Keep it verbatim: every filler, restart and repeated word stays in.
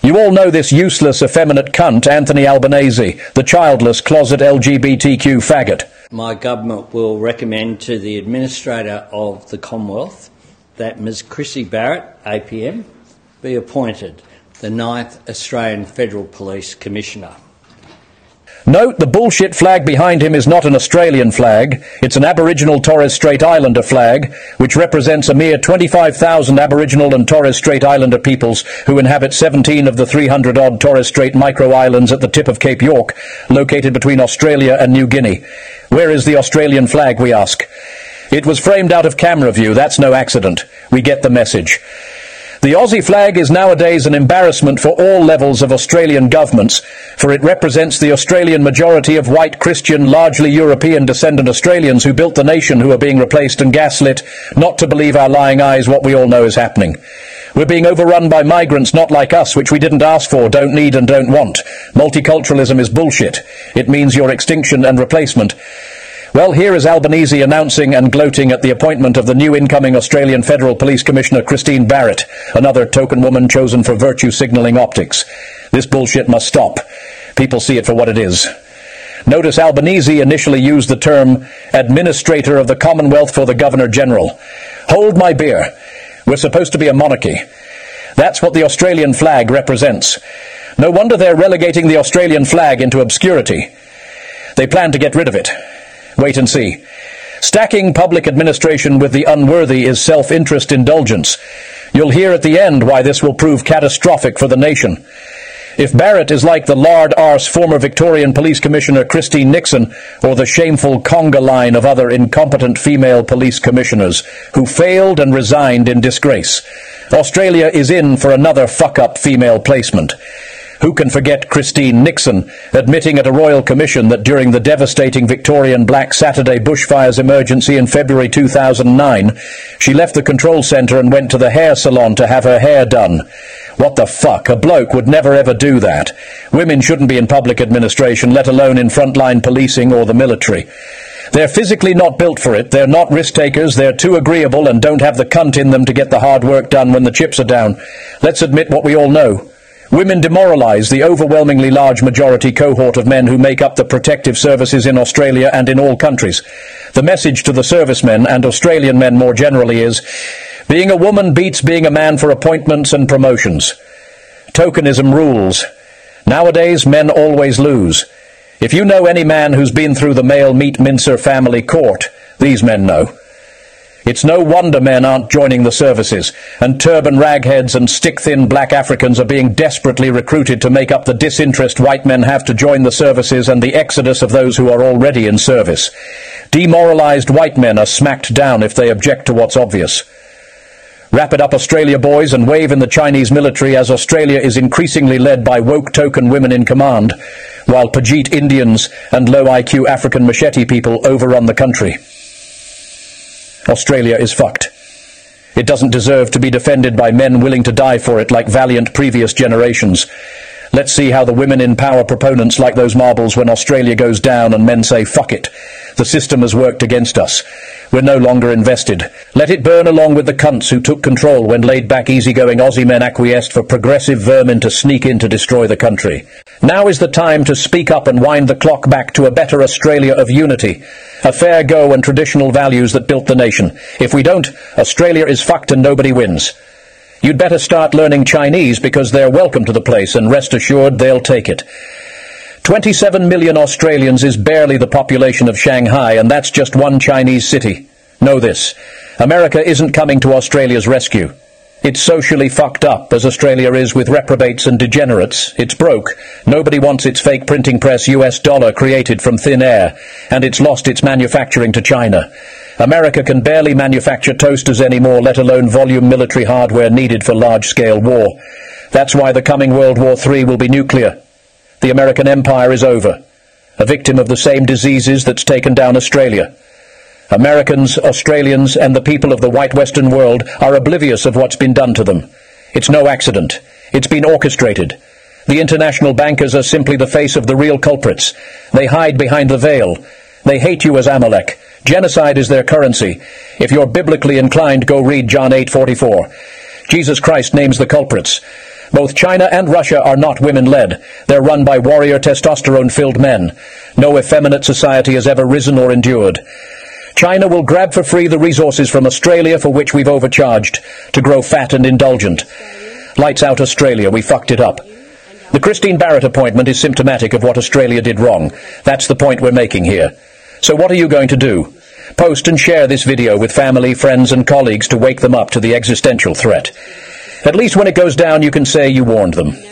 You all know this useless, effeminate cunt, Anthony Albanese, the childless, closet L G B T Q faggot. My government will recommend to the Administrator of the Commonwealth that Miz Chrissy Barrett, A P M, be appointed the ninth Australian Federal Police Commissioner. Note, the bullshit flag behind him is not an Australian flag. It's an Aboriginal Torres Strait Islander flag, which represents a mere twenty-five thousand Aboriginal and Torres Strait Islander peoples who inhabit seventeen of the three hundred odd Torres Strait micro-islands at the tip of Cape York, located between Australia and New Guinea. Where is the Australian flag, we ask? It was framed out of camera view. That's no accident. We get the message. The Aussie flag is nowadays an embarrassment for all levels of Australian governments, for it represents the Australian majority of white, Christian, largely European descendant Australians who built the nation, who are being replaced and gaslit not to believe our lying eyes what we all know is happening. We're being overrun by migrants not like us, which we didn't ask for, don't need and don't want. Multiculturalism is bullshit. It means your extinction and replacement. Well, here is Albanese announcing and gloating at the appointment of the new incoming Australian Federal Police Commissioner Christine Barrett, another token woman chosen for virtue signalling optics. This bullshit must stop. People see it for what it is. Notice Albanese initially used the term Administrator of the Commonwealth for the Governor-General. Hold my beer. We're supposed to be a monarchy. That's what the Australian flag represents. No wonder they're relegating the Australian flag into obscurity. They plan to get rid of it. Wait and see. Stacking public administration with the unworthy is self-interest indulgence. You'll hear at the end why this will prove catastrophic for the nation. If Barrett is like the lard-arse former Victorian Police Commissioner Christine Nixon, or the shameful conga line of other incompetent female police commissioners who failed and resigned in disgrace, Australia is in for another fuck-up female placement. Who can forget Christine Nixon admitting at a Royal Commission that during the devastating Victorian Black Saturday bushfires emergency in February two thousand nine, she left the control centre and went to the hair salon to have her hair done? What the fuck? A bloke would never ever do that. Women shouldn't be in public administration, let alone in frontline policing or the military. They're physically not built for it, they're not risk-takers, they're too agreeable and don't have the cunt in them to get the hard work done when the chips are down. Let's admit what we all know. Women demoralise the overwhelmingly large majority cohort of men who make up the protective services in Australia and in all countries. The message to the servicemen, and Australian men more generally, is, being a woman beats being a man for appointments and promotions. Tokenism rules. Nowadays, men always lose. If you know any man who's been through the male meat mincer family court, these men know. It's no wonder men aren't joining the services, and turban ragheads and stick-thin black Africans are being desperately recruited to make up the disinterest white men have to join the services and the exodus of those who are already in service. Demoralised white men are smacked down if they object to what's obvious. Wrap it up, Australia boys, and wave in the Chinese military as Australia is increasingly led by woke token women in command, while Pajit Indians and low-I Q African machete people overrun the country. Australia is fucked. It doesn't deserve to be defended by men willing to die for it like valiant previous generations. Let's see how the women in power proponents like those marbles when Australia goes down and men say, fuck it. The system has worked against us. We're no longer invested. Let it burn along with the cunts who took control when laid-back, easygoing Aussie men acquiesced for progressive vermin to sneak in to destroy the country. Now is the time to speak up and wind the clock back to a better Australia of unity, a fair go and traditional values that built the nation. If we don't, Australia is fucked and nobody wins. You'd better start learning Chinese because they're welcome to the place, and rest assured they'll take it. twenty-seven million Australians is barely the population of Shanghai, and that's just one Chinese city. Know this. America isn't coming to Australia's rescue. It's socially fucked up, as Australia is, with reprobates and degenerates. It's broke. Nobody wants its fake printing press U S dollar created from thin air, and it's lost its manufacturing to China. America can barely manufacture toasters anymore, let alone volume military hardware needed for large-scale war. That's why the coming World War Three will be nuclear. The American empire is over, a victim of the same diseases that's taken down Australia. Americans, Australians, and the people of the white Western world are oblivious of what's been done to them. It's no accident. It's been orchestrated. The international bankers are simply the face of the real culprits. They hide behind the veil. They hate you as Amalek. Genocide is their currency. If you're biblically inclined, go read John eight forty-four. Jesus Christ names the culprits. Both China and Russia are not women-led. They're run by warrior testosterone-filled men. No effeminate society has ever risen or endured. China will grab for free the resources from Australia for which we've overcharged, to grow fat and indulgent. Lights out Australia, we fucked it up. The Christine Barrett appointment is symptomatic of what Australia did wrong. That's the point we're making here. So what are you going to do? Post and share this video with family, friends and colleagues to wake them up to the existential threat. At least when it goes down you can say you warned them.